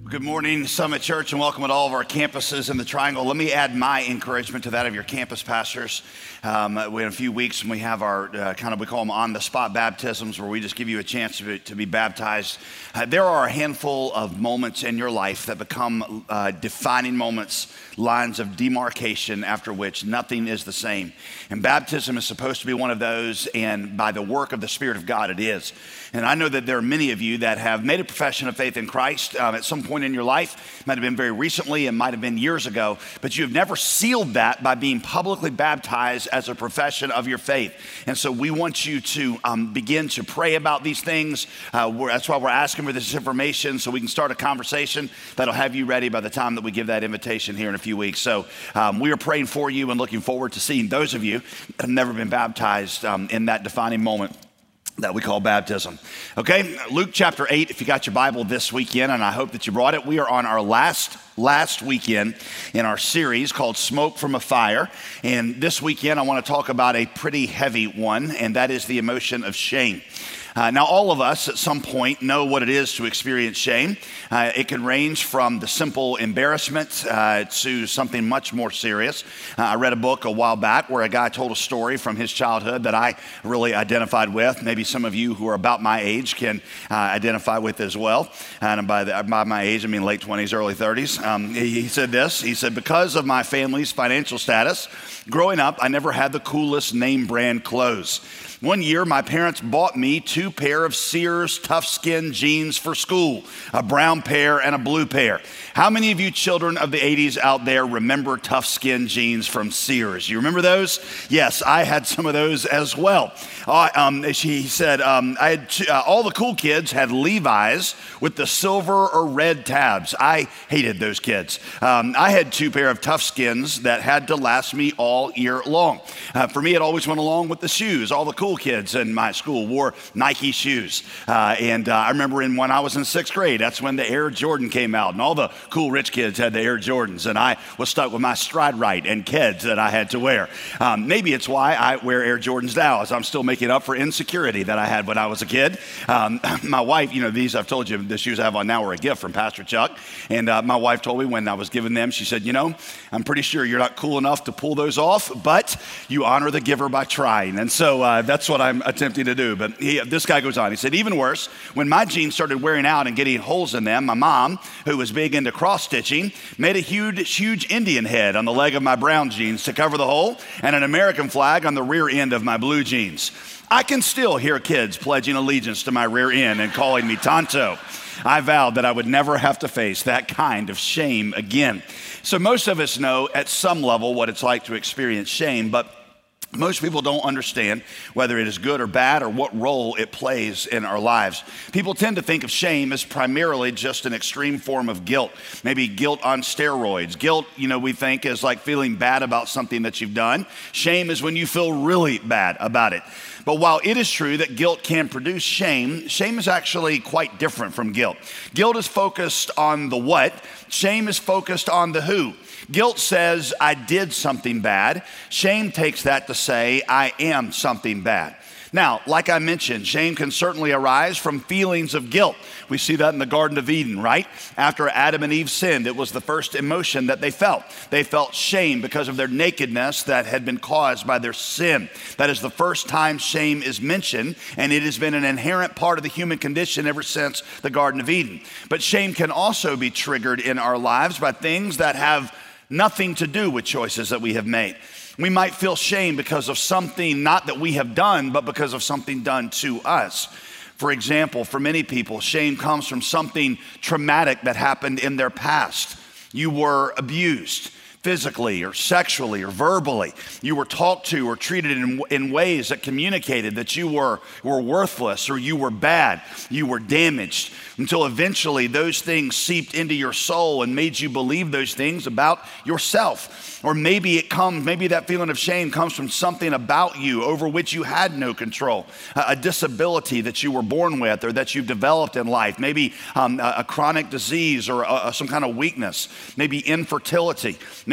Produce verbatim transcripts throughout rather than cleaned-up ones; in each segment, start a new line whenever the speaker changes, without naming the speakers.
Good morning, Summit Church, and welcome at all of our campuses in the Triangle. Let me add my encouragement to that of your campus pastors. Um, we in a few weeks, when we have our uh, kind of, we call them on-the-spot baptisms, where we just give you a chance to be, to be baptized. Uh, there are a handful of moments in your life that become uh, defining moments, lines of demarcation after which nothing is the same. And baptism is supposed to be one of those, and by the work of the Spirit of God, it is. And I know that there are many of you that have made a profession of faith in Christ um, at some point in your life. It might have been very recently, it might have been years ago, but you have never sealed that by being publicly baptized as a profession of your faith. And so we want you to um, begin to pray about these things. Uh, that's why we're asking for this information, so we can start a conversation that'll have you ready by the time that we give that invitation here in a few weeks. So um, we are praying for you and looking forward to seeing those of you that have never been baptized um, in that defining moment that we call baptism. Okay, Luke chapter eight, if you got your Bible this weekend, and I hope that you brought it. We are on our last last weekend in our series called Smoke from a Fire. And this weekend, I want to talk about a pretty heavy one, and that is the emotion of shame. Uh, now, all of us at some point know what it is to experience shame. Uh, it can range from the simple embarrassment uh, to something much more serious. Uh, I read a book a while back where a guy told a story from his childhood that I really identified with. Maybe some of you who are about my age can uh, identify with as well. And by, the, by my age, I mean late twenties, early thirties. Um, he, he said this, he said, because of my family's financial status, growing up, I never had the coolest name brand clothes. One year, my parents bought me two pair of Sears Tough Skin jeans for school, a brown pair and a blue pair. How many of you children of the eighties out there remember Tough Skin jeans from Sears? You remember those? Yes, I had some of those as well. Uh, um, she said, um, I had t- uh, all the cool kids had Levi's with the silver or red tabs. I hated those kids. Um, I had two pair of Tough Skins that had to last me all year long. Uh, for me, it always went along with the shoes. All the cool kids in my school wore Nike shoes. Uh, and uh, I remember in, when I was in sixth grade, that's when the Air Jordan came out, and all the cool rich kids had the Air Jordans, and I was stuck with my Stride Rite and Keds that I had to wear. Um, maybe it's why I wear Air Jordans now, as I'm still making up for insecurity that I had when I was a kid. Um, my wife, you know, these, I've told you, the shoes I have on now were a gift from Pastor Chuck, and uh, my wife told me when I was giving them, she said, you know, I'm pretty sure you're not cool enough to pull those off, but you honor the giver by trying. And so uh, that's what I'm attempting to do. But he, this guy goes on, he said, even worse, when my jeans started wearing out and getting holes in them, my mom, who was big into cross-stitching, made a huge, huge Indian head on the leg of my brown jeans to cover the hole, and an American flag on the rear end of my blue jeans. I can still hear kids pledging allegiance to my rear end and calling me Tonto. I vowed that I would never have to face that kind of shame again. So most of us know at some level what it's like to experience shame, but most people don't understand whether it is good or bad or what role it plays in our lives. People tend to think of shame as primarily just an extreme form of guilt, maybe guilt on steroids. Guilt, you know, we think is like feeling bad about something that you've done. Shame is when you feel really bad about it. But while it is true that guilt can produce shame, shame is actually quite different from guilt. Guilt is focused on the what, shame is focused on the who. Guilt says, I did something bad. Shame takes that to say, I am something bad. Now, like I mentioned, shame can certainly arise from feelings of guilt. We see that in the Garden of Eden, right? After Adam and Eve sinned, it was the first emotion that they felt. They felt shame because of their nakedness that had been caused by their sin. That is the first time shame is mentioned, and it has been an inherent part of the human condition ever since the Garden of Eden. But shame can also be triggered in our lives by things that have nothing to do with choices that we have made. We might feel shame because of something not that we have done, but because of something done to us. For example, for many people, shame comes from something traumatic that happened in their past. You were abused physically or sexually or verbally. You were talked to or treated in, in ways that communicated that you were, were worthless or you were bad, you were damaged, until eventually those things seeped into your soul and made you believe those things about yourself. Or maybe it comes, maybe that feeling of shame comes from something about you over which you had no control, a, a disability that you were born with or that you've developed in life, maybe um, a, a chronic disease or a, a, some kind of weakness, maybe infertility, maybe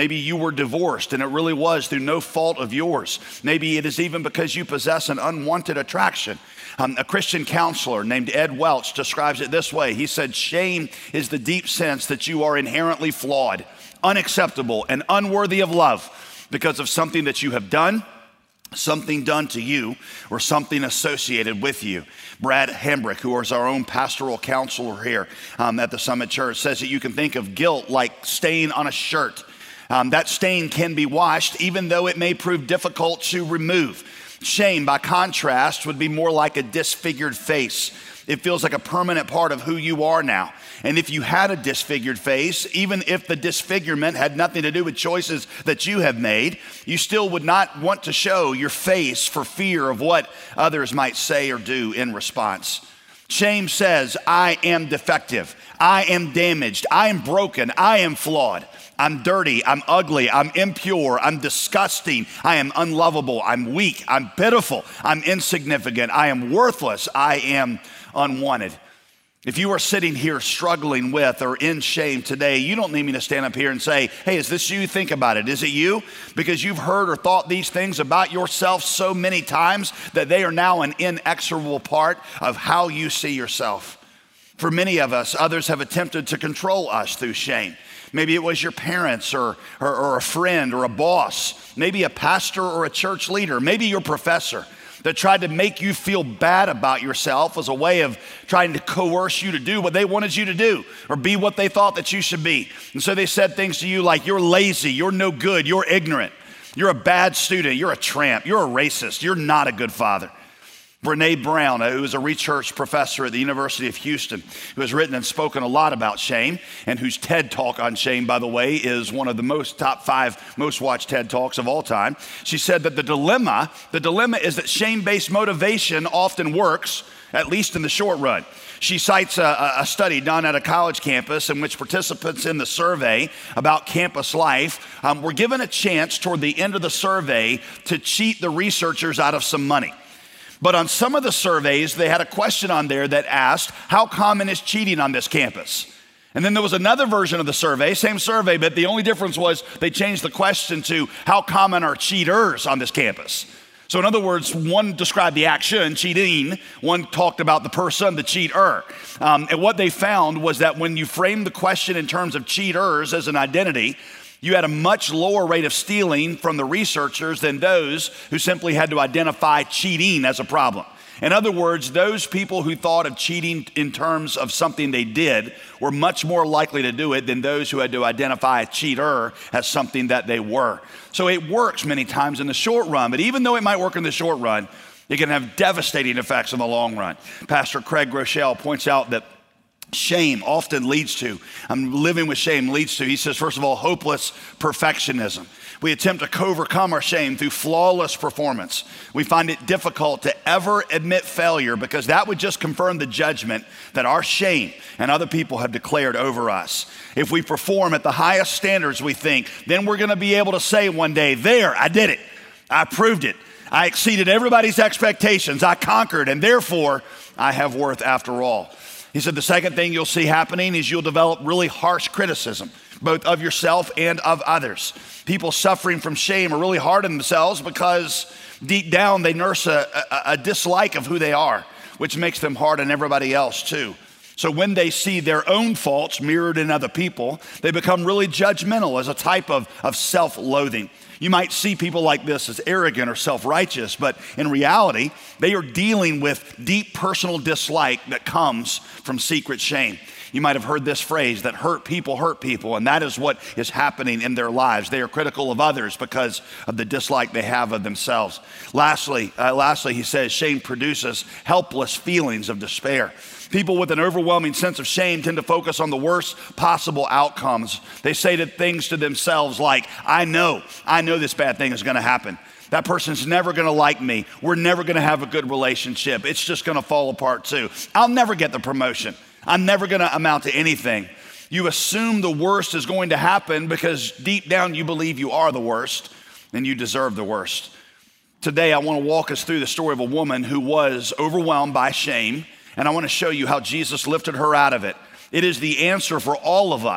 Maybe you were divorced and it really was through no fault of yours. Maybe it is even because you possess an unwanted attraction. Um, a Christian counselor named Ed Welch describes it this way. He said, shame is the deep sense that you are inherently flawed, unacceptable, and unworthy of love because of something that you have done, something done to you, or something associated with you. Brad Hambrick, who is our own pastoral counselor here um, at the Summit Church, says that you can think of guilt like stain on a shirt. Um, that stain can be washed, even though it may prove difficult to remove. Shame, by contrast, would be more like a disfigured face. It feels like a permanent part of who you are now. And if you had a disfigured face, even if the disfigurement had nothing to do with choices that you have made, you still would not want to show your face for fear of what others might say or do in response. Shame says, I am defective, I am damaged, I am broken, I am flawed, I'm dirty, I'm ugly, I'm impure, I'm disgusting, I am unlovable, I'm weak, I'm pitiful, I'm insignificant, I am worthless, I am unwanted. If you are sitting here struggling with or in shame today, you don't need me to stand up here and say, hey, is this you? Think about it. Is it you? Because you've heard or thought these things about yourself so many times that they are now an inexorable part of how you see yourself. For many of us, others have attempted to control us through shame. Maybe it was your parents or, or, or a friend or a boss, maybe a pastor or a church leader, maybe your professor that tried to make you feel bad about yourself as a way of trying to coerce you to do what they wanted you to do or be what they thought that you should be. And so they said things to you like, you're lazy, you're no good, you're ignorant, you're a bad student, you're a tramp, you're a racist, you're not a good father. Brene Brown, who is a research professor at the University of Houston, who has written and spoken a lot about shame, and whose TED Talk on shame, by the way, is one of the most top five most watched TED Talks of all time. She said that the dilemma, the dilemma is that shame-based motivation often works, at least in the short run. She cites a, a study done at a college campus in which participants in the survey about campus life um, were given a chance toward the end of the survey to cheat the researchers out of some money. But on some of the surveys, they had a question on there that asked, how common is cheating on this campus? And then there was another version of the survey, same survey, but the only difference was they changed the question to, how common are cheaters on this campus? So in other words, one described the action, cheating, one talked about the person, the cheater. Um, and what they found was that when you framed the question in terms of cheaters as an identity, you had a much lower rate of stealing from the researchers than those who simply had to identify cheating as a problem. In other words, those people who thought of cheating in terms of something they did were much more likely to do it than those who had to identify a cheater as something that they were. So it works many times in the short run, but even though it might work in the short run, it can have devastating effects in the long run. Pastor Craig Groeschel points out that shame often leads to, I'm living with shame leads to, he says, first of all, hopeless perfectionism. We attempt to overcome our shame through flawless performance. We find it difficult to ever admit failure because that would just confirm the judgment that our shame and other people have declared over us. If we perform at the highest standards, we think, then we're going to be able to say one day, there, I did it. I proved it. I exceeded everybody's expectations. I conquered, and therefore I have worth after all. He said the second thing you'll see happening is you'll develop really harsh criticism, both of yourself and of others. People suffering from shame are really hard on themselves because deep down they nurse a, a, a dislike of who they are, which makes them hard on everybody else too. So when they see their own faults mirrored in other people, they become really judgmental as a type of, of self-loathing. You might see people like this as arrogant or self-righteous, but in reality, they are dealing with deep personal dislike that comes from secret shame. You might have heard this phrase that hurt people hurt people, and that is what is happening in their lives. They are critical of others because of the dislike they have of themselves. Lastly, uh, lastly, he says, shame produces helpless feelings of despair. People with an overwhelming sense of shame tend to focus on the worst possible outcomes. They say to things to themselves like, I know, I know this bad thing is going to happen. That person's never going to like me. We're never going to have a good relationship. It's just going to fall apart too. I'll never get the promotion. I'm never going to amount to anything. You assume the worst is going to happen because deep down you believe you are the worst and you deserve the worst. Today, I want to walk us through the story of a woman who was overwhelmed by shame, and I want to show you how Jesus lifted her out of it. It is the answer for all of us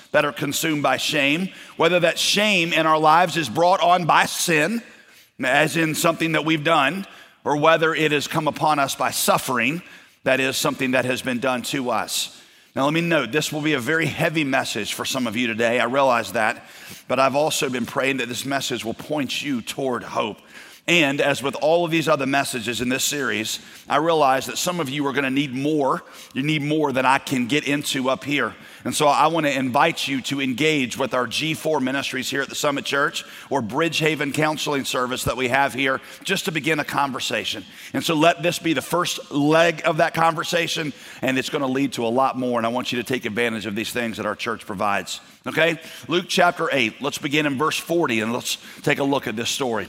that are consumed by shame, whether that shame in our lives is brought on by sin, as in something that we've done, or whether it has come upon us by suffering, that is something that has been done to us. Now let me note, this will be a very heavy message for some of you today. I realize that, but I've also been praying that this message will point you toward hope. And as with all of these other messages in this series, I realize that some of you are gonna need more. You need more than I can get into up here. And so I wanna invite you to engage with our G four ministries here at the Summit Church or Bridgehaven counseling service that we have here just to begin a conversation. And so let this be the first leg of that conversation, and it's gonna lead to a lot more. And I want you to take advantage of these things that our church provides, okay? Luke chapter eight, let's begin in verse forty and let's take a look at this story.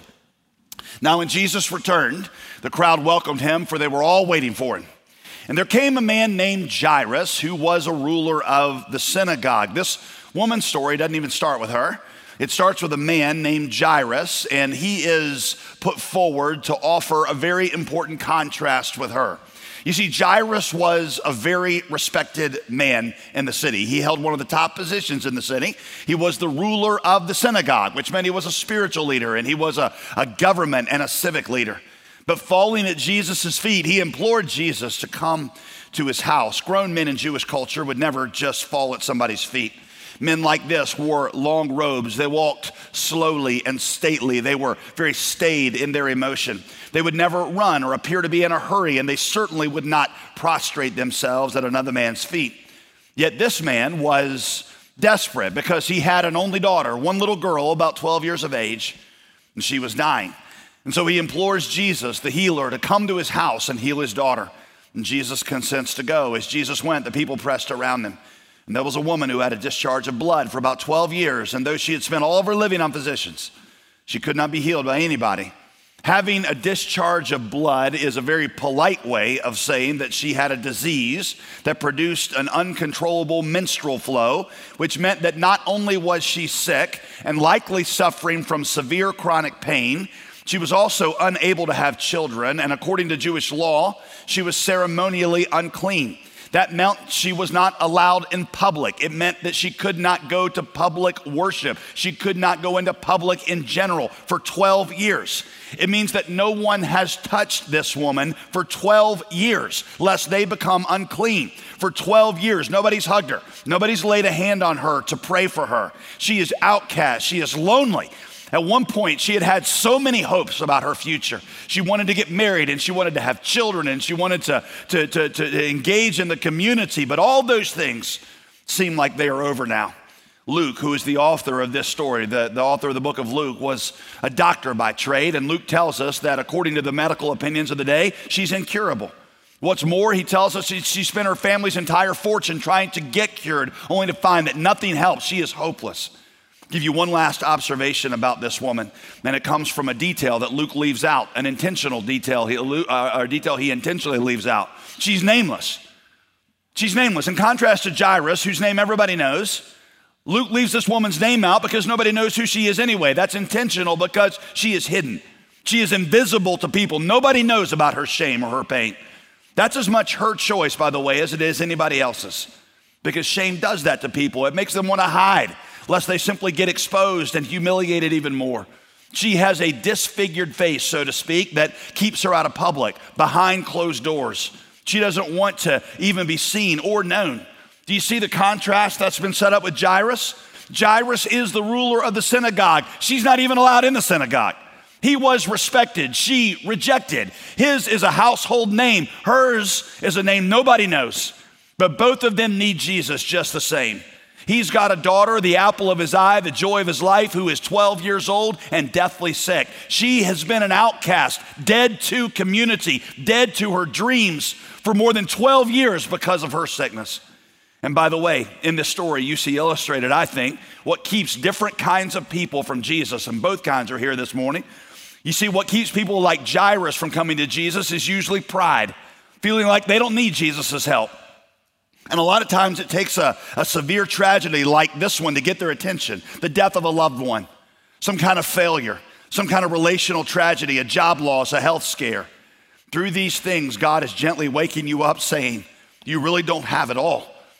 Now, when Jesus returned, the crowd welcomed him, for they were all waiting for him. And there came a man named Jairus, who was a ruler of the synagogue. This woman's story doesn't even start with her. It starts with a man named Jairus, and he is put forward to offer a very important contrast with her. You see, Jairus was a very respected man in the city. He held one of the top positions in the city. He was the ruler of the synagogue, which meant he was a spiritual leader, and he was a, a government and a civic leader. But falling at Jesus' feet, he implored Jesus to come to his house. Grown men in Jewish culture would never just fall at somebody's feet. Men like this wore long robes. They walked slowly and stately. They were very staid in their emotion. They would never run or appear to be in a hurry, and they certainly would not prostrate themselves at another man's feet. Yet this man was desperate because he had an only daughter, one little girl about twelve years of age, and she was dying. And so he implores Jesus, the healer, to come to his house and heal his daughter. And Jesus consents to go. As Jesus went, the people pressed around him. And there was a woman who had a discharge of blood for about twelve years, and though she had spent all of her living on physicians, she could not be healed by anybody. Having a discharge of blood is a very polite way of saying that she had a disease that produced an uncontrollable menstrual flow, which meant that not only was she sick and likely suffering from severe chronic pain, she was also unable to have children, and according to Jewish law, she was ceremonially unclean. That meant she was not allowed in public. It meant that she could not go to public worship. She could not go into public in general for twelve years. It means that no one has touched this woman for twelve years, lest they become unclean. For twelve years, nobody's hugged her. Nobody's laid a hand on her to pray for her. She is outcast. She is lonely. At one point, she had had so many hopes about her future. She wanted to get married, and she wanted to have children, and she wanted to, to, to, to engage in the community, but all those things seem like they are over now. Luke, who is the author of this story, the, the author of the book of Luke, was a doctor by trade, and Luke tells us that according to the medical opinions of the day, she's incurable. What's more, he tells us she, she spent her family's entire fortune trying to get cured, only to find that nothing helps. She is hopeless. Give you one last observation about this woman, and it comes from a detail that Luke leaves out, an intentional detail, he, uh, or detail he intentionally leaves out. She's nameless. She's nameless. In contrast to Jairus, whose name everybody knows, Luke leaves this woman's name out because nobody knows who she is anyway. That's intentional because she is hidden. She is invisible to people. Nobody knows about her shame or her pain. That's as much her choice, by the way, as it is anybody else's, because shame does that to people. It makes them want to hide, lest they simply get exposed and humiliated even more. She has a disfigured face, so to speak, that keeps her out of public, behind closed doors. She doesn't want to even be seen or known. Do you see the contrast that's been set up with Jairus? Jairus is the ruler of the synagogue. She's not even allowed in the synagogue. He was respected. She rejected. His is a household name. Hers is a name nobody knows. But both of them need Jesus just the same. He's got a daughter, the apple of his eye, the joy of his life, who is twelve years old and deathly sick. She has been an outcast, dead to community, dead to her dreams for more than twelve years because of her sickness. And by the way, in this story, you see illustrated, I think, what keeps different kinds of people from Jesus, and both kinds are here this morning. You see, what keeps people like Jairus from coming to Jesus is usually pride, feeling like they don't need Jesus' help. And a lot of times it takes a, a severe tragedy like this one to get their attention, the death of a loved one, some kind of failure, some kind of relational tragedy, a job loss, a health scare. Through these things, God is gently waking you up saying, you really don't have it all.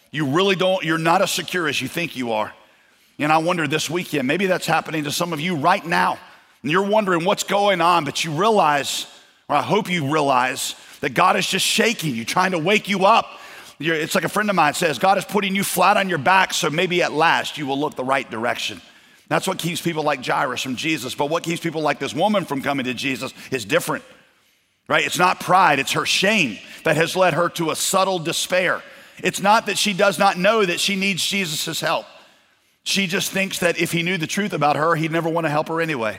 You really don't, you're not as secure as you think you are. And I wonder this weekend, maybe that's happening to some of you right now. And you're wondering what's going on, but you realize, or I hope you realize, that God is just shaking you, trying to wake you up. You're, it's like a friend of mine says, God is putting you flat on your back, so maybe at last you will look the right direction. That's what keeps people like Jairus from Jesus. But what keeps people like this woman from coming to Jesus is different, right? It's not pride, it's her shame that has led her to a subtle despair. It's not that she does not know that she needs Jesus' help. She just thinks that if he knew the truth about her, he'd never want to help her anyway.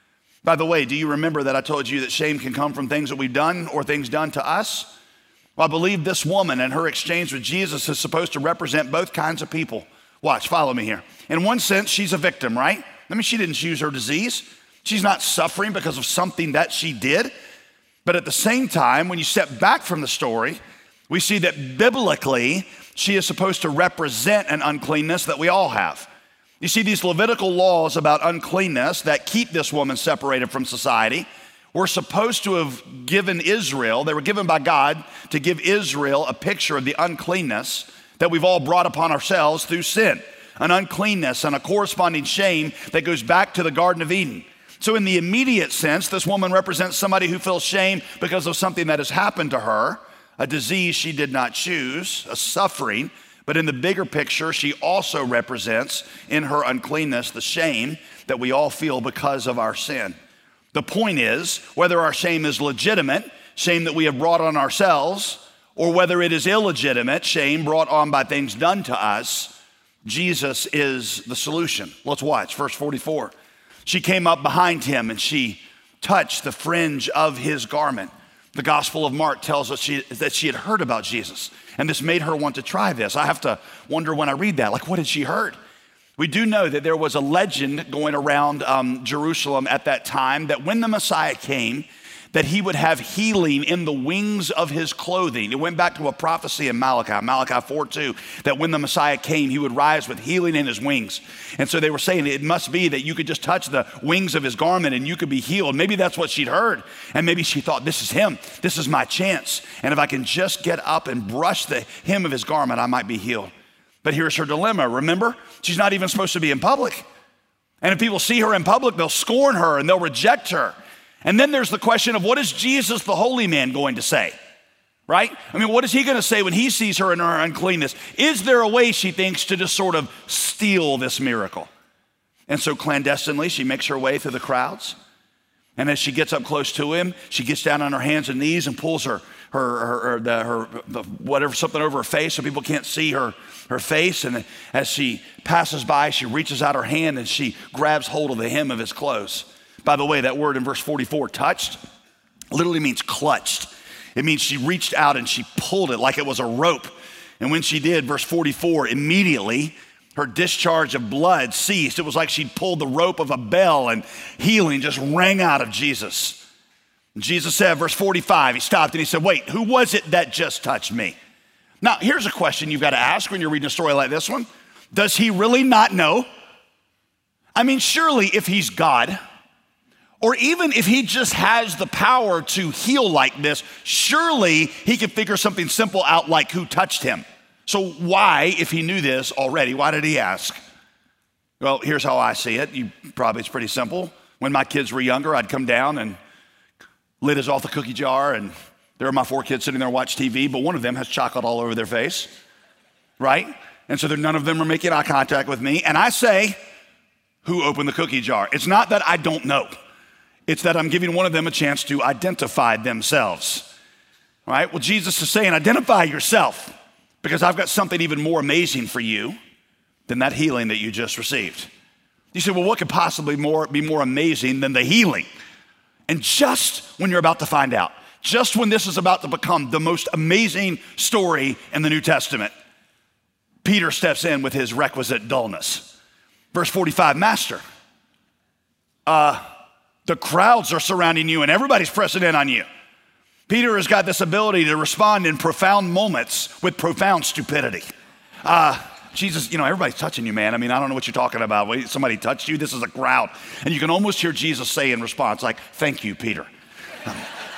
By the way, do you remember that I told you that shame can come from things that we've done or things done to us? Well, I believe this woman and her exchange with Jesus is supposed to represent both kinds of people. Watch, follow me here. In one sense, she's a victim, right? I mean, she didn't choose her disease. She's not suffering because of something that she did. But at the same time, when you step back from the story, we see that biblically, she is supposed to represent an uncleanness that we all have. You see, these Levitical laws about uncleanness that keep this woman separated from society were supposed to have given Israel, they were given by God to give Israel a picture of the uncleanness that we've all brought upon ourselves through sin, an uncleanness and a corresponding shame that goes back to the Garden of Eden. So in the immediate sense, this woman represents somebody who feels shame because of something that has happened to her, a disease she did not choose, a suffering. But in the bigger picture, she also represents in her uncleanness the shame that we all feel because of our sin. The point is, whether our shame is legitimate, shame that we have brought on ourselves, or whether it is illegitimate, shame brought on by things done to us, Jesus is the solution. Let's watch verse forty-four. She came up behind him and she touched the fringe of his garment. The Gospel of Mark tells us she, that she had heard about Jesus, and this made her want to try this. I have to wonder when I read that, like, what had she heard? We do know that there was a legend going around um, Jerusalem at that time that when the Messiah came, that he would have healing in the wings of his clothing. It went back to a prophecy in Malachi, Malachi four two, that when the Messiah came, he would rise with healing in his wings. And so they were saying it must be that you could just touch the wings of his garment and you could be healed. Maybe that's what she'd heard. And maybe she thought, this is him. This is my chance. And if I can just get up and brush the hem of his garment, I might be healed. But here's her dilemma. Remember, she's not even supposed to be in public. And if people see her in public, they'll scorn her and they'll reject her. And then there's the question of what is Jesus, the holy man, going to say, right? I mean, what is he going to say when he sees her in her uncleanness? Is there a way, she thinks, to just sort of steal this miracle? And so clandestinely, she makes her way through the crowds. And as she gets up close to him, she gets down on her hands and knees and pulls her, her, her, her, the, her the, whatever, something over her face so people can't see her, her face. And as she passes by, she reaches out her hand and she grabs hold of the hem of his clothes. By the way, that word in verse forty-four, touched, literally means clutched. It means she reached out and she pulled it like it was a rope. And when she did, verse forty-four, immediately her discharge of blood ceased. It was like she'd pulled the rope of a bell and healing just rang out of Jesus. And Jesus said, verse forty-five, he stopped and he said, wait, who was it that just touched me? Now, here's a question you've got to ask when you're reading a story like this one. Does he really not know? I mean, surely if he's God, or even if he just has the power to heal like this, surely he could figure something simple out like who touched him. So why, if he knew this already, why did he ask? Well, here's how I see it. You probably, it's pretty simple. When my kids were younger, I'd come down and lid is off the cookie jar, and there are my four kids sitting there watching T V, but one of them has chocolate all over their face, right? And so none of them are making eye contact with me. And I say, who opened the cookie jar? It's not that I don't know. It's that I'm giving one of them a chance to identify themselves. All right, well, Jesus is saying, identify yourself, because I've got something even more amazing for you than that healing that you just received. You say, well, what could possibly more, be more amazing than the healing? And just when you're about to find out, just when this is about to become the most amazing story in the New Testament, Peter steps in with his requisite dullness. Verse forty-five, Master, uh, the crowds are surrounding you and everybody's pressing in on you. Peter has got this ability to respond in profound moments with profound stupidity. Uh, Jesus, you know, everybody's touching you, man. I mean, I don't know what you're talking about. Wait, somebody touched you? This is a crowd. And you can almost hear Jesus say in response, like, thank you, Peter. Um,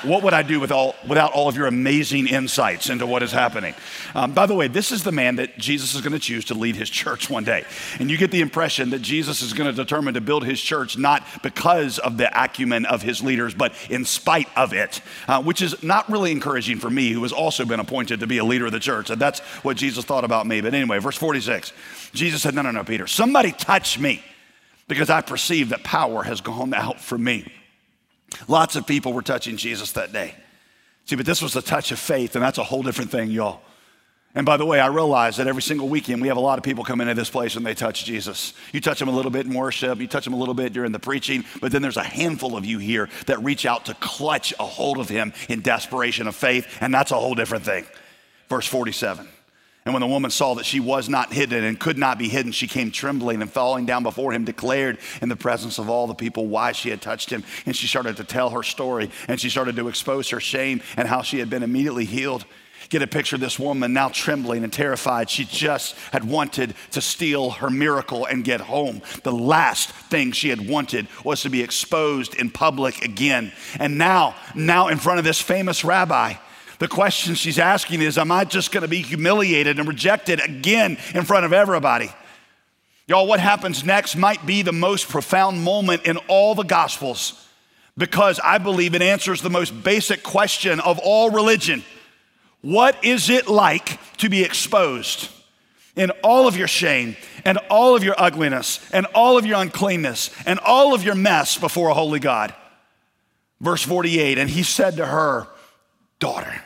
what would I do with all, without all of your amazing insights into what is happening? Um, by the way, this is the man that Jesus is going to choose to lead his church one day. And you get the impression that Jesus is going to determine to build his church not because of the acumen of his leaders, but in spite of it, uh, which is not really encouraging for me, who has also been appointed to be a leader of the church. And that's what Jesus thought about me. But anyway, verse forty-six, Jesus said, no, no, no, Peter, somebody touch me because I perceive that power has gone out from me. Lots of people were touching Jesus that day. See, but this was a touch of faith, and that's a whole different thing, y'all. And by the way, I realize that every single weekend we have a lot of people come into this place and they touch Jesus. You touch them a little bit in worship, you touch them a little bit during the preaching, but then there's a handful of you here that reach out to clutch a hold of him in desperation of faith, and that's a whole different thing. Verse forty-seven. And when the woman saw that she was not hidden and could not be hidden, she came trembling and falling down before him, declared in the presence of all the people why she had touched him. And she started to tell her story, and she started to expose her shame and how she had been immediately healed. Get a picture of this woman now trembling and terrified. She just had wanted to steal her miracle and get home. The last thing she had wanted was to be exposed in public again. And now, now in front of this famous rabbi, the question she's asking is, am I just going to be humiliated and rejected again in front of everybody? Y'all, what happens next might be the most profound moment in all the Gospels, because I believe it answers the most basic question of all religion. What is it like to be exposed in all of your shame and all of your ugliness and all of your uncleanness and all of your mess before a holy God? Verse forty-eight, and he said to her, daughter.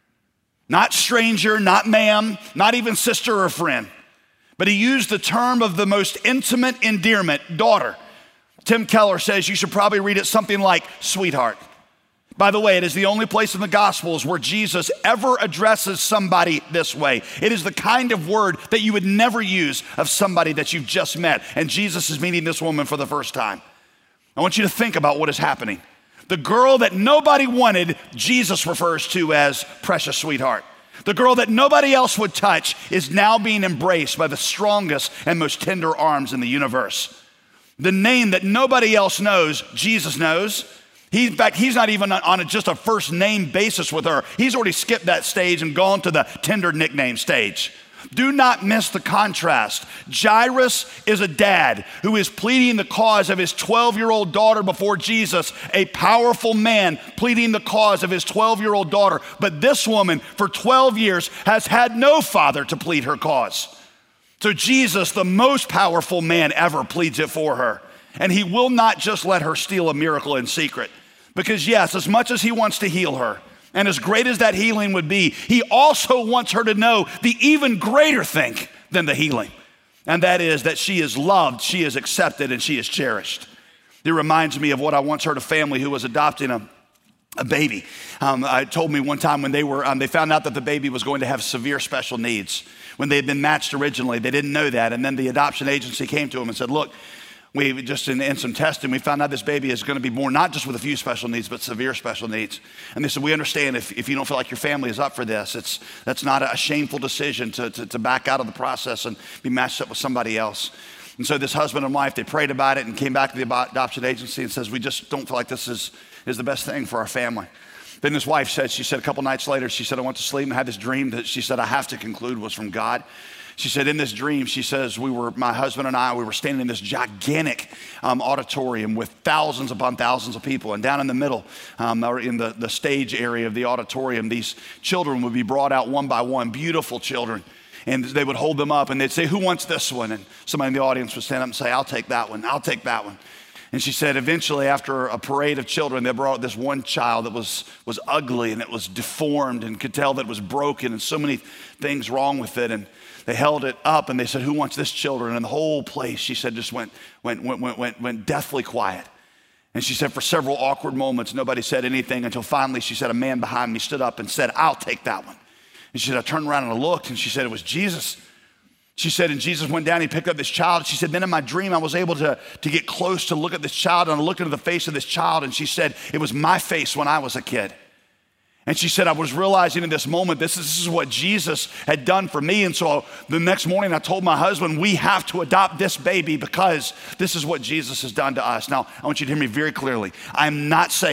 Not stranger, not ma'am, not even sister or friend, but he used the term of the most intimate endearment, daughter. Tim Keller says you should probably read it something like sweetheart. By the way, it is the only place in the Gospels where Jesus ever addresses somebody this way. It is the kind of word that you would never use of somebody that you've just met, and Jesus is meeting this woman for the first time. I want you to think about what is happening. The girl that nobody wanted, Jesus refers to as precious sweetheart. The girl that nobody else would touch is now being embraced by the strongest and most tender arms in the universe. The name that nobody else knows, Jesus knows. He, in fact, he's not even on a, just a first name basis with her. He's already skipped that stage and gone to the tender nickname stage. Do not miss the contrast. Jairus is a dad who is pleading the cause of his twelve-year-old daughter before Jesus, a powerful man pleading the cause of his twelve-year-old daughter. But this woman, for twelve years, has had no father to plead her cause. So Jesus, the most powerful man ever, pleads it for her. And he will not just let her steal a miracle in secret. Because yes, as much as he wants to heal her, and as great as that healing would be, he also wants her to know the even greater thing than the healing. And that is that she is loved, she is accepted, and she is cherished. It reminds me of what I once heard a family who was adopting a, a baby. Um, I told me one time when they were, um, they found out that the baby was going to have severe special needs. When they had been matched originally, they didn't know that. And then the adoption agency came to them and said, look, we just in, in some testing, we found out this baby is going to be born not just with a few special needs, but severe special needs. And they said, we understand if, if you don't feel like your family is up for this, it's that's not a shameful decision to, to, to back out of the process and be matched up with somebody else. And so this husband and wife, they prayed about it and came back to the adoption agency and says, we just don't feel like this is, is the best thing for our family. Then his wife said, she said a couple nights later, she said, I went to sleep and had this dream that she said, I have to conclude was from God. She said, in this dream, she says, we were, my husband and I, we were standing in this gigantic um, auditorium with thousands upon thousands of people. And down in the middle, um, or in the, the stage area of the auditorium, these children would be brought out one by one, beautiful children. And they would hold them up and they'd say, who wants this one? And somebody in the audience would stand up and say, I'll take that one, I'll take that one. And she said, eventually, after a parade of children, they brought this one child that was, was ugly and it was deformed and could tell that it was broken and so many things wrong with it. And they held it up and they said, who wants this children? And the whole place, she said, just went, went, went, went, went, went deathly quiet. And she said, for several awkward moments, nobody said anything until finally she said, a man behind me stood up and said, I'll take that one. And she said, I turned around and I looked and she said, it was Jesus. She said, and Jesus went down, he picked up this child. She said, then in my dream, I was able to, to get close to look at this child, and I looked into the face of this child, and she said, it was my face when I was a kid. And she said, I was realizing in this moment, this is, this is what Jesus had done for me. And so the next morning I told my husband, we have to adopt this baby because this is what Jesus has done to us. Now, I want you to hear me very clearly. I'm not saying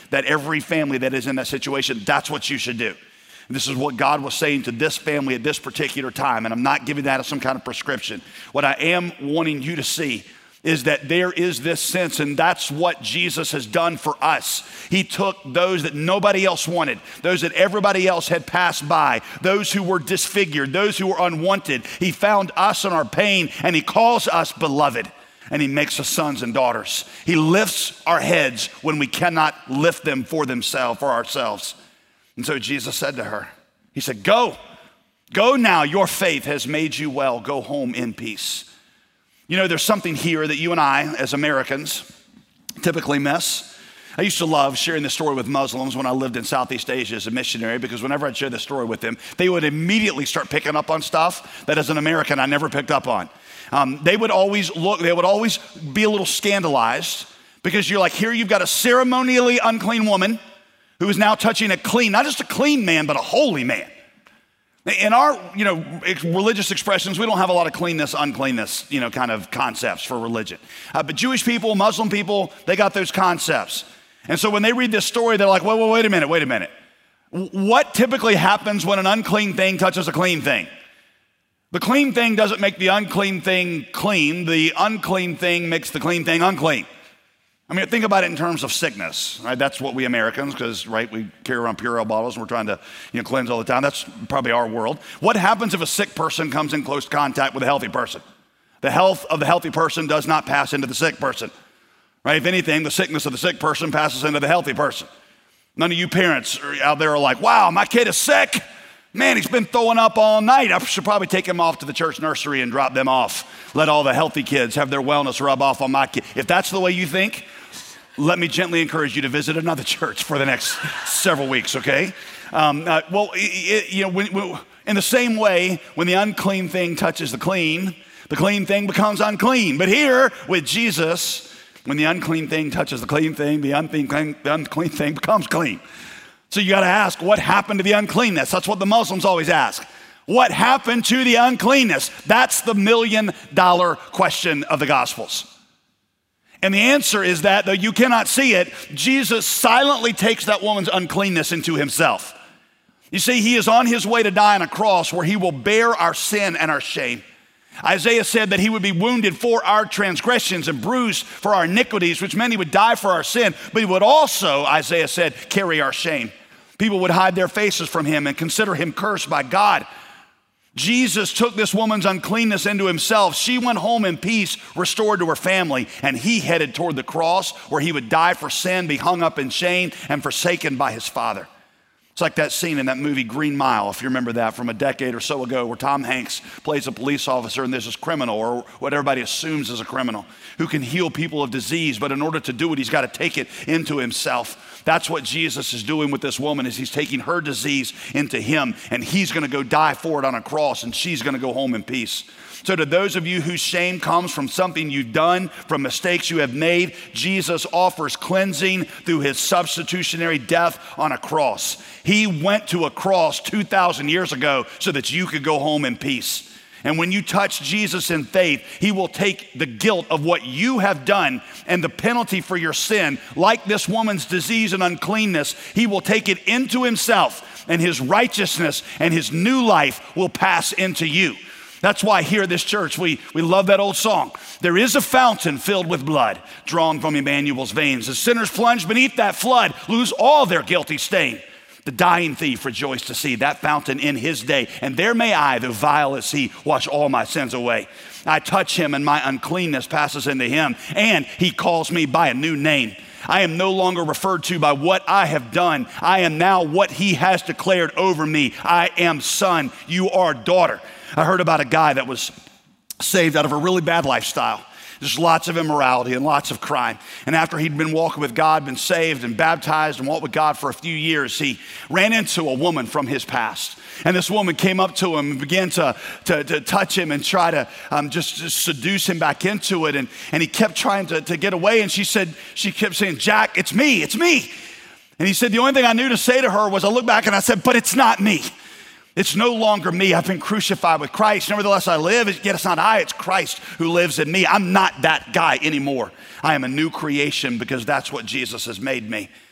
that every family that is in that situation, that's what you should do. This is what God was saying to this family at this particular time, and I'm not giving that as some kind of prescription. What I am wanting you to see is that there is this sense, and that's what Jesus has done for us. He took those that nobody else wanted, those that everybody else had passed by, those who were disfigured, those who were unwanted. He found us in our pain, and he calls us beloved, and he makes us sons and daughters. He lifts our heads when we cannot lift them for themselves, for ourselves. And so Jesus said to her, he said, go, go now, your faith has made you well, go home in peace. You know, there's something here that you and I, as Americans, typically miss. I used to love sharing this story with Muslims when I lived in Southeast Asia as a missionary, because whenever I'd share this story with them, they would immediately start picking up on stuff that as an American I never picked up on. Um, they would always look, they would always be a little scandalized, because you're like, here you've got a ceremonially unclean woman who is now touching a clean, not just a clean man, but a holy man. In our, you know, religious expressions, we don't have a lot of cleanness, uncleanness, you know, kind of concepts for religion. Uh, but Jewish people, Muslim people, they got those concepts. And so when they read this story, they're like, wait, wait, wait a minute, wait a minute. What typically happens when an unclean thing touches a clean thing? The clean thing doesn't make the unclean thing clean. The unclean thing makes the clean thing unclean. I mean, think about it in terms of sickness, right? That's what we Americans, because, right, we carry around Purell bottles and we're trying to, you know, cleanse all the time. That's probably our world. What happens if a sick person comes in close contact with a healthy person? The health of the healthy person does not pass into the sick person, right? If anything, the sickness of the sick person passes into the healthy person. None of you parents out there are like, wow, my kid is sick. Man, he's been throwing up all night. I should probably take him off to the church nursery and drop them off. Let all the healthy kids have their wellness rub off on my kid. If that's the way you think, let me gently encourage you to visit another church for the next several weeks, okay? Um, uh, well, it, you know, when, when, in the same way, when the unclean thing touches the clean, the clean thing becomes unclean. But here, with Jesus, when the unclean thing touches the clean thing, the unclean thing, the unclean thing becomes clean. So you got to ask, what happened to the uncleanness? That's what the Muslims always ask. What happened to the uncleanness? That's the million dollar question of the Gospels. And the answer is that, though you cannot see it, Jesus silently takes that woman's uncleanness into himself. You see, he is on his way to die on a cross where he will bear our sin and our shame. Isaiah said that he would be wounded for our transgressions and bruised for our iniquities, which meant he would die for our sin, but he would also, Isaiah said, carry our shame. People would hide their faces from him and consider him cursed by God. Jesus took this woman's uncleanness into himself. She went home in peace, restored to her family, and he headed toward the cross where he would die for sin, be hung up in shame, and forsaken by his Father. It's like that scene in that movie Green Mile, if you remember that, from a decade or so ago, where Tom Hanks plays a police officer and there's this criminal, or what everybody assumes is a criminal, who can heal people of disease, but in order to do it, he's got to take it into himself. That's what Jesus is doing with this woman, is he's taking her disease into him, and he's going to go die for it on a cross, and she's going to go home in peace. So to those of you whose shame comes from something you've done, from mistakes you have made, Jesus offers cleansing through his substitutionary death on a cross. He went to a cross two thousand years ago so that you could go home in peace. And when you touch Jesus in faith, he will take the guilt of what you have done and the penalty for your sin, like this woman's disease and uncleanness, he will take it into himself, and his righteousness and his new life will pass into you. That's why here at this church, we, we love that old song. There is a fountain filled with blood drawn from Emmanuel's veins. The sinners plunged beneath that flood lose all their guilty stain. The dying thief rejoiced to see that fountain in his day. And there may I, though vile as he, wash all my sins away. I touch him and my uncleanness passes into him. And he calls me by a new name. I am no longer referred to by what I have done. I am now what he has declared over me. I am son, you are daughter. I heard about a guy that was saved out of a really bad lifestyle. There's lots of immorality and lots of crime. And after he'd been walking with God, been saved and baptized and walked with God for a few years, he ran into a woman from his past. And this woman came up to him and began to, to, to touch him and try to um, just, just seduce him back into it. And, and he kept trying to, to get away. And she said, she kept saying, Jack, it's me, it's me. And he said, the only thing I knew to say to her was, I looked back and I said, but it's not me. It's no longer me. I've been crucified with Christ. Nevertheless, I live. Yet it's not I, it's Christ who lives in me. I'm not that guy anymore. I am a new creation because that's what Jesus has made me.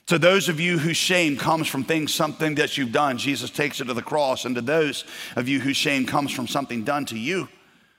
To those of you whose shame comes from things, something that you've done, Jesus takes it to the cross. And to those of you whose shame comes from something done to you,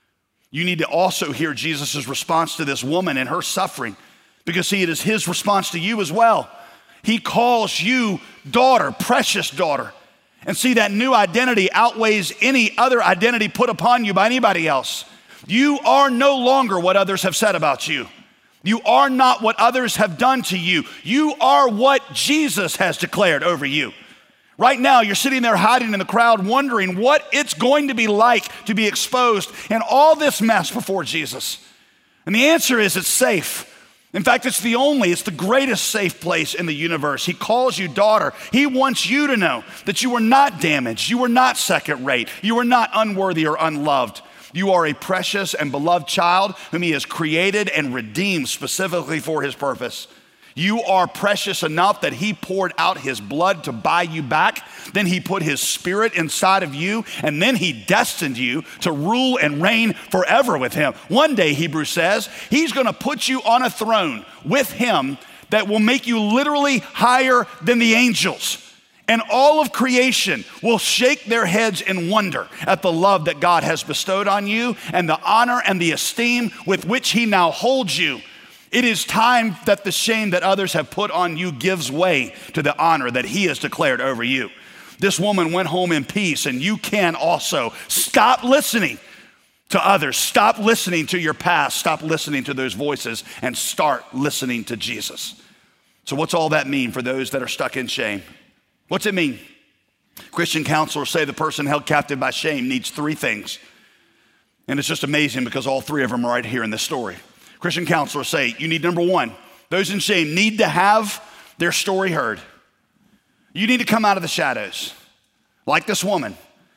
you need to also hear Jesus' response to this woman and her suffering, because see, it is his response to you as well. He calls you daughter, precious daughter. And see, that new identity outweighs any other identity put upon you by anybody else. You are no longer what others have said about you. You are not what others have done to you. You are what Jesus has declared over you. Right now, you're sitting there hiding in the crowd, wondering what it's going to be like to be exposed in all this mess before Jesus. And the answer is it's safe. In fact, it's the only, it's the greatest safe place in the universe. He calls you daughter. He wants you to know that you are not damaged. You are not second rate. You are not unworthy or unloved. You are a precious and beloved child whom he has created and redeemed specifically for his purpose. You are precious enough that he poured out his blood to buy you back. Then he put his spirit inside of you, and then he destined you to rule and reign forever with him. One day, Hebrews says, he's gonna put you on a throne with him that will make you literally higher than the angels. And all of creation will shake their heads in wonder at the love that God has bestowed on you and the honor and the esteem with which he now holds you. It is time that the shame that others have put on you gives way to the honor that he has declared over you. This woman went home in peace, and you can also. Stop listening to others. Stop listening to your past. Stop listening to those voices and start listening to Jesus. So what's all that mean for those that are stuck in shame? What's it mean? Christian counselors say the person held captive by shame needs three things. And it's just amazing because all three of them are right here in this story. Christian counselors say you need, number one, those in shame need to have their story heard. You need to come out of the shadows. Like this woman,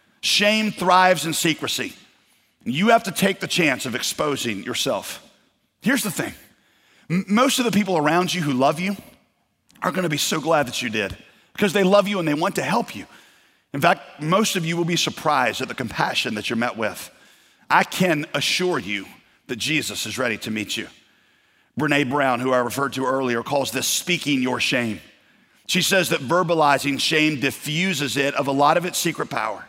shame thrives in secrecy. You have to take the chance of exposing yourself. Here's the thing. M- most of the people around you who love you are gonna be so glad that you did, because they love you and they want to help you. In fact, most of you will be surprised at the compassion that you're met with. I can assure you that Jesus is ready to meet you. Brene Brown, who I referred to earlier, calls this speaking your shame. She says that verbalizing shame diffuses it of a lot of its secret power.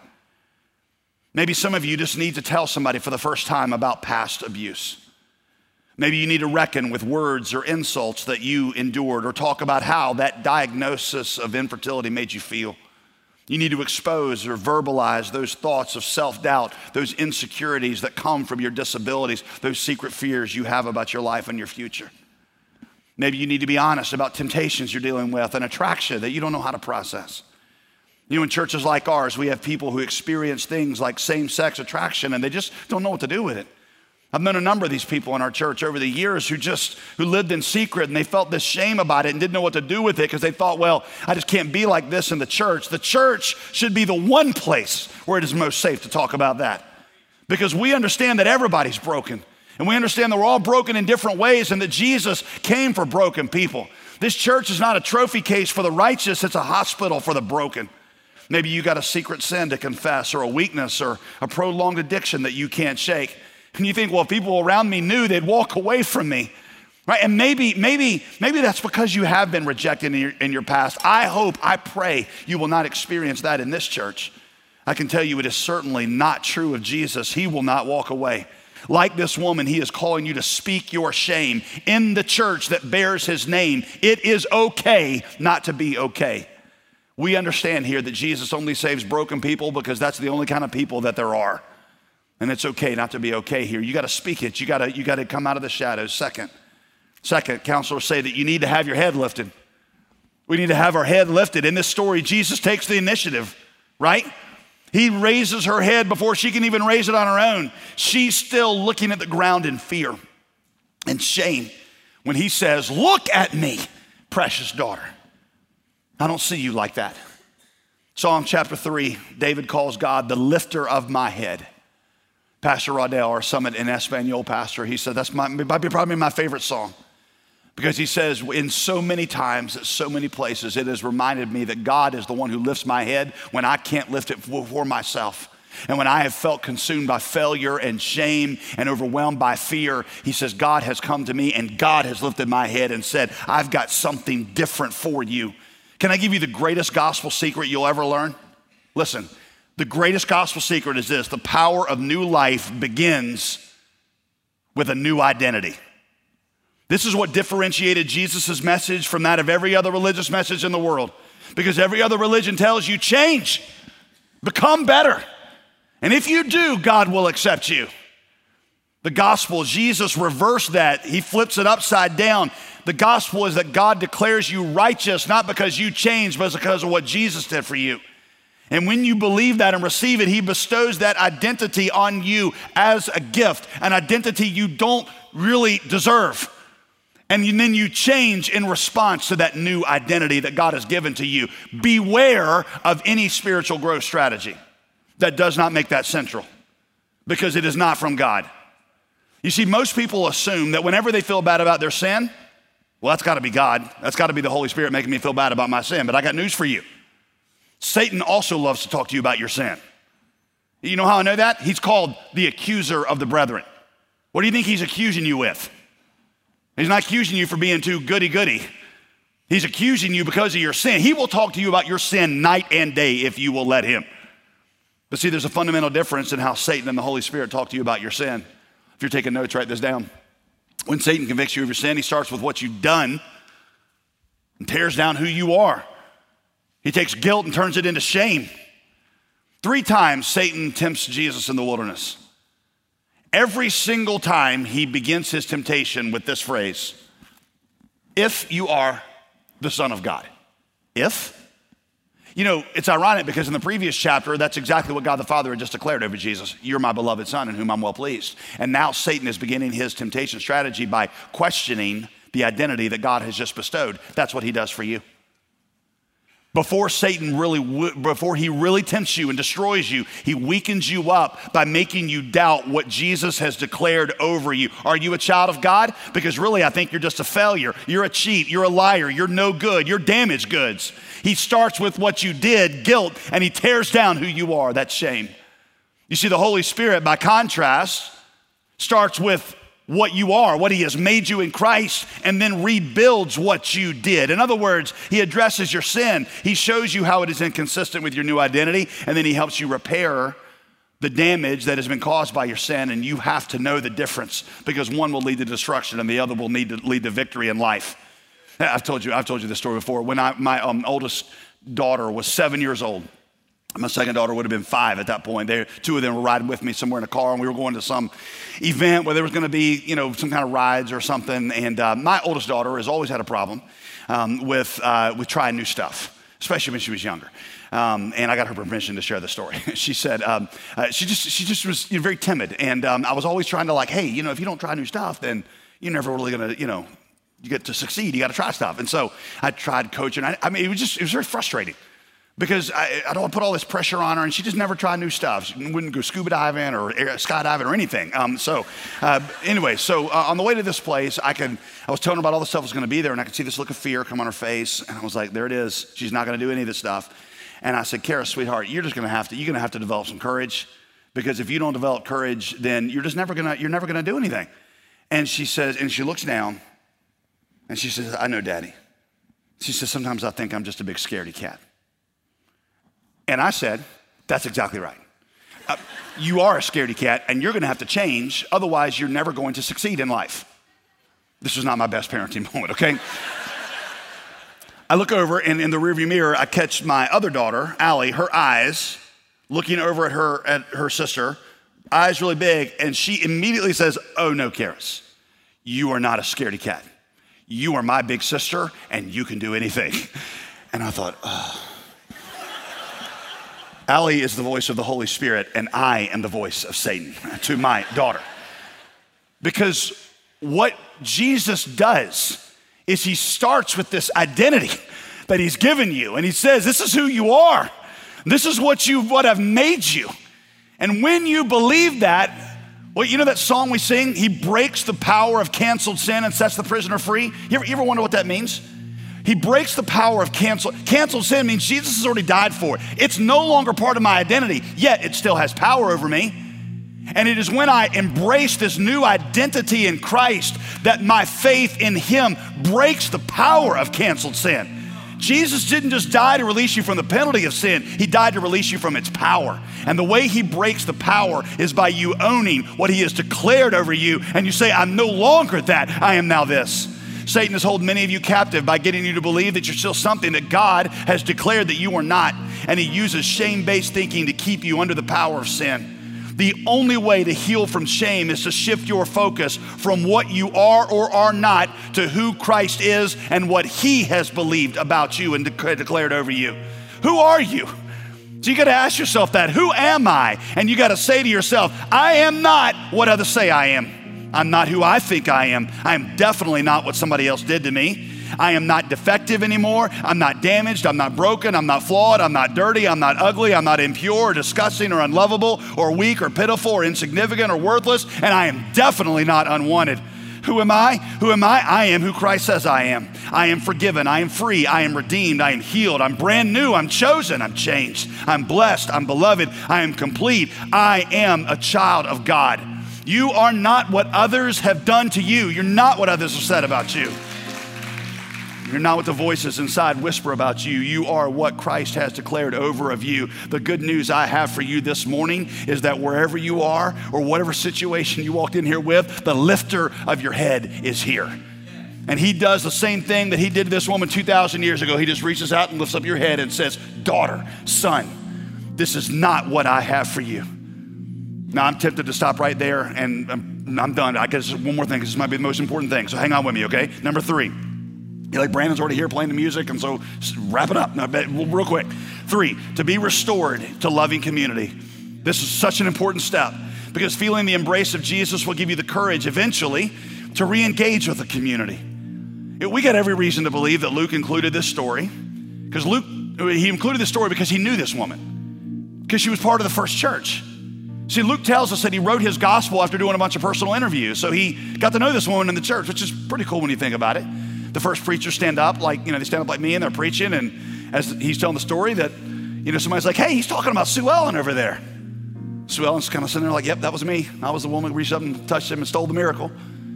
Maybe some of you just need to tell somebody for the first time about past abuse. Maybe you need to reckon with words or insults that you endured, or talk about how that diagnosis of infertility made you feel. You need to expose or verbalize those thoughts of self-doubt, those insecurities that come from your disabilities, those secret fears you have about your life and your future. Maybe you need to be honest about temptations you're dealing with, an attraction that you don't know how to process. You know, in churches like ours, we have people who experience things like same-sex attraction, and they just don't know what to do with it. I've known a number of these people in our church over the years who just, who lived in secret, and they felt this shame about it and didn't know what to do with it because they thought, well, I just can't be like this in the church. The church should be the one place where it is most safe to talk about that, because we understand that everybody's broken, and we understand that we're all broken in different ways, and that Jesus came for broken people. This church is not a trophy case for the righteous, it's a hospital for the broken. Maybe you got a secret sin to confess, or a weakness, or a prolonged addiction that you can't shake. And you think, well, if people around me knew, they'd walk away from me, right? And maybe, maybe, maybe that's because you have been rejected in your, in your past. I hope, I pray you will not experience that in this church. I can tell you it is certainly not true of Jesus. He will not walk away. Like this woman, he is calling you to speak your shame in the church that bears his name. It is okay not to be okay. We understand here that Jesus only saves broken people because that's the only kind of people that there are. And it's okay not to be okay here. You got to speak it. You got to you got to come out of the shadows. Second, second, counselors say that you need to have your head lifted. We need to have our head lifted. In this story, Jesus takes the initiative, right? He raises her head before she can even raise it on her own. She's still looking at the ground in fear and shame when he says, "Look at me, precious daughter. I don't see you like that." Psalm chapter three, David calls God the lifter of my head. Pastor Rodell, our Summit in Espanol pastor, he said, that's my, might be probably my favorite song, because he says, in so many times, at so many places, it has reminded me that God is the one who lifts my head when I can't lift it for, for myself. And when I have felt consumed by failure and shame and overwhelmed by fear, he says, God has come to me and God has lifted my head and said, I've got something different for you. Can I give you the greatest gospel secret you'll ever learn? Listen, the greatest gospel secret is this: the power of new life begins with a new identity. This is what differentiated Jesus' message from that of every other religious message in the world. Because every other religion tells you, change, become better. And if you do, God will accept you. The gospel, Jesus reversed that. He flips it upside down. The gospel is that God declares you righteous, not because you changed, but because of what Jesus did for you. And when you believe that and receive it, he bestows that identity on you as a gift, an identity you don't really deserve. And then you change in response to that new identity that God has given to you. Beware of any spiritual growth strategy that does not make that central, because it is not from God. You see, most people assume that whenever they feel bad about their sin, well, that's got to be God. That's got to be the Holy Spirit making me feel bad about my sin. But I got news for you. Satan also loves to talk to you about your sin. You know how I know that? He's called the accuser of the brethren. What do you think he's accusing you with? He's not accusing you for being too goody-goody. He's accusing you because of your sin. He will talk to you about your sin night and day if you will let him. But see, there's a fundamental difference in how Satan and the Holy Spirit talk to you about your sin. If you're taking notes, write this down. When Satan convicts you of your sin, he starts with what you've done and tears down who you are. He takes guilt and turns it into shame. Three times Satan tempts Jesus in the wilderness. Every single time he begins his temptation with this phrase: if you are the Son of God. If? You know, it's ironic because in the previous chapter, that's exactly what God the Father had just declared over Jesus. You're my beloved Son in whom I'm well pleased. And now Satan is beginning his temptation strategy by questioning the identity that God has just bestowed. That's what he does for you. Before Satan really, before he really tempts you and destroys you, he weakens you up by making you doubt what Jesus has declared over you. Are you a child of God? Because really, I think you're just a failure. You're a cheat. You're a liar. You're no good. You're damaged goods. He starts with what you did, guilt, and he tears down who you are. That's shame. You see, the Holy Spirit, by contrast, starts with what you are, what he has made you in Christ, and then rebuilds what you did. In other words, he addresses your sin. He shows you how it is inconsistent with your new identity, and then he helps you repair the damage that has been caused by your sin, and you have to know the difference, because one will lead to destruction and the other will need to lead to victory in life. I've told you, I've told you this story before. When I, my um, oldest daughter was seven years old, my second daughter would have been five at that point. They, two of them were riding with me somewhere in a car, and we were going to some event where there was going to be, you know, some kind of rides or something. And uh, my oldest daughter has always had a problem um, with uh, with trying new stuff, especially when she was younger. Um, and I got her permission to share the story. She said um, uh, she just she just was you know, very timid, and um, I was always trying to like, hey, you know, if you don't try new stuff, then you're never really gonna, you know, you get to succeed. You got to try stuff. And so I tried coaching. I, I mean, it was just it was very frustrating. Because I, I don't want to put all this pressure on her, and she just never tried new stuff. She wouldn't go scuba diving or air, skydiving or anything. Um, so uh, anyway, so uh, on the way to this place, I could, I was telling her about all the stuff that was going to be there, and I could see this look of fear come on her face, and I was like, there it is. She's not going to do any of this stuff. And I said, Kara, sweetheart, you're just going to have to, you're going to have to develop some courage, because if you don't develop courage, then you're just never going to, you're never going to do anything. And she says, and she looks down, and she says, I know, Daddy. She says, sometimes I think I'm just a big scaredy cat. And I said, that's exactly right. Uh, you are a scaredy cat, and you're going to have to change. Otherwise, you're never going to succeed in life. This was not my best parenting moment, okay? I look over, and in the rearview mirror, I catch my other daughter, Allie, her eyes, looking over at her, at her sister, eyes really big, and she immediately says, oh, no, Karis, you are not a scaredy cat. You are my big sister, and you can do anything. And I thought, oh. Allie is the voice of the Holy Spirit, and I am the voice of Satan to my daughter. Because what Jesus does is he starts with this identity that he's given you, and he says, this is who you are. This is what you what I've made you. And when you believe that, well, you know that song we sing, he breaks the power of canceled sin and sets the prisoner free? You ever, you ever wonder what that means? He breaks the power of cancel. Canceled sin means Jesus has already died for it. It's no longer part of my identity, yet it still has power over me. And it is when I embrace this new identity in Christ that my faith in him breaks the power of canceled sin. Jesus didn't just die to release you from the penalty of sin. He died to release you from its power. And the way he breaks the power is by you owning what he has declared over you. And you say, I'm no longer that, I am now this. Satan has held many of you captive by getting you to believe that you're still something that God has declared that you are not. And he uses shame-based thinking to keep you under the power of sin. The only way to heal from shame is to shift your focus from what you are or are not to who Christ is and what he has believed about you and de- declared over you. Who are you? So you got to ask yourself that. Who am I? And you got to say to yourself, I am not what others say I am. I'm not who I think I am. I am definitely not what somebody else did to me. I am not defective anymore. I'm not damaged. I'm not broken. I'm not flawed. I'm not dirty. I'm not ugly. I'm not impure or disgusting or unlovable or weak or pitiful or insignificant or worthless. And I am definitely not unwanted. Who am I? Who am I? I am who Christ says I am. I am forgiven. I am free. I am redeemed. I am healed. I'm brand new. I'm chosen. I'm changed. I'm blessed. I'm beloved. I am complete. I am a child of God. You are not what others have done to you. You're not what others have said about you. You're not what the voices inside whisper about you. You are what Christ has declared over of you. The good news I have for you this morning is that wherever you are or whatever situation you walked in here with, the lifter of your head is here. And he does the same thing that he did to this woman two thousand years ago. He just reaches out and lifts up your head and says, daughter, son, this is not what I have for you. Now, I'm tempted to stop right there, and I'm, I'm done. I guess one more thing, because this might be the most important thing. So hang on with me, okay? Number three. You're like, Brandon's already here playing the music, and so wrap it up. No, real quick. Three, to be restored to loving community. This is such an important step, because feeling the embrace of Jesus will give you the courage eventually to re-engage with the community. We got every reason to believe that Luke included this story, because Luke, he included this story because he knew this woman, because she was part of the first church. See, Luke tells us that he wrote his gospel after doing a bunch of personal interviews. So he got to know this woman in the church, which is pretty cool when you think about it. The first preachers stand up like, you know, they stand up like me and they're preaching. And as he's telling the story that, you know, somebody's like, hey, he's talking about Sue Ellen over there. Sue Ellen's kind of sitting there like, yep, that was me. I was the woman who reached up and touched him and stole the miracle.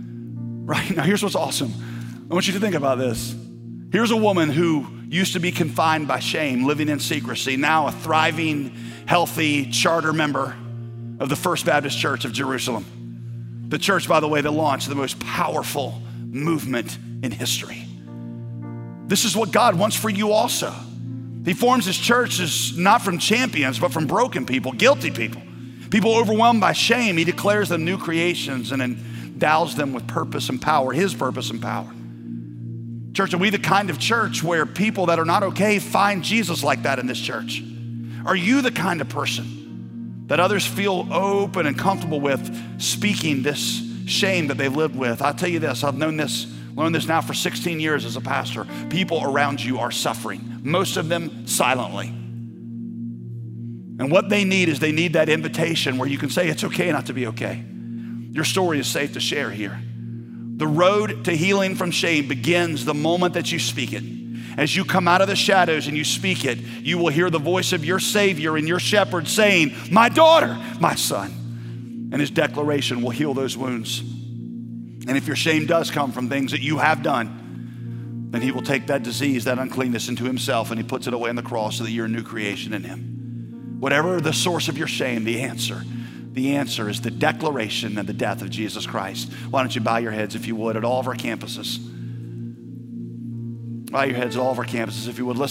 Right? Now, here's what's awesome. I want you to think about this. Here's a woman who used to be confined by shame, living in secrecy, now a thriving, healthy charter member of the First Baptist Church of Jerusalem. The church, by the way, that launched the most powerful movement in history. This is what God wants for you also. He forms his churches not from champions, but from broken people, guilty people, people overwhelmed by shame. He declares them new creations and endows them with purpose and power, his purpose and power. Church, are we the kind of church where people that are not okay find Jesus like that in this church? Are you the kind of person that others feel open and comfortable with speaking this shame that they've lived with? I'll tell you this, I've known this, learned this now for sixteen years as a pastor. People around you are suffering, most of them silently. And what they need is they need that invitation where you can say it's okay not to be okay. Your story is safe to share here. The road to healing from shame begins the moment that you speak it. As you come out of the shadows and you speak it, you will hear the voice of your Savior and your shepherd saying, my daughter, my son. And his declaration will heal those wounds. And if your shame does come from things that you have done, then he will take that disease, that uncleanness into himself, and he puts it away on the cross so that you're a new creation in him. Whatever the source of your shame, the answer, the answer is the declaration and the death of Jesus Christ. Why don't you bow your heads, if you would, at all of our campuses. Bow your heads at all of our campuses, if you would.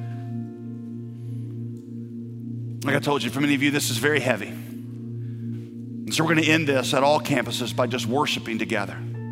Listen, like I told you, for many of you, this is very heavy. And so we're going to end this at all campuses by just worshiping together.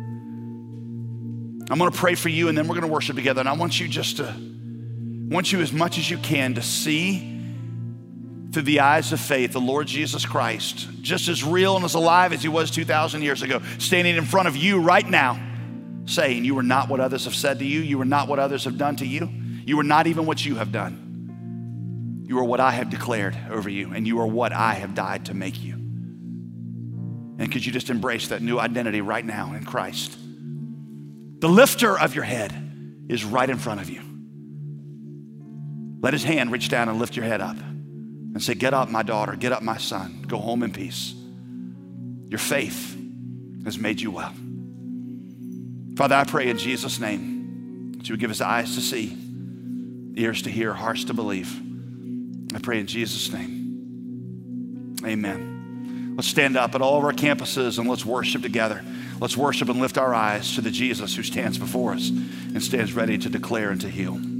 I'm going to pray for you, and then we're going to worship together. And I want you just to, I want you as much as you can to see through the eyes of faith the Lord Jesus Christ, just as real and as alive as he was two thousand years ago, standing in front of you right now, saying, you are not what others have said to you. You are not what others have done to you. You are not even what you have done. You are what I have declared over you, and you are what I have died to make you. And could you just embrace that new identity right now in Christ? The lifter of your head is right in front of you. Let his hand reach down and lift your head up and say, get up, my daughter, get up, my son, go home in peace. Your faith has made you well. Father, I pray in Jesus' name that you would give us eyes to see, ears to hear, hearts to believe. I pray in Jesus' name. Amen. Let's stand up at all of our campuses and let's worship together. Let's worship and lift our eyes to the Jesus who stands before us and stands ready to declare and to heal.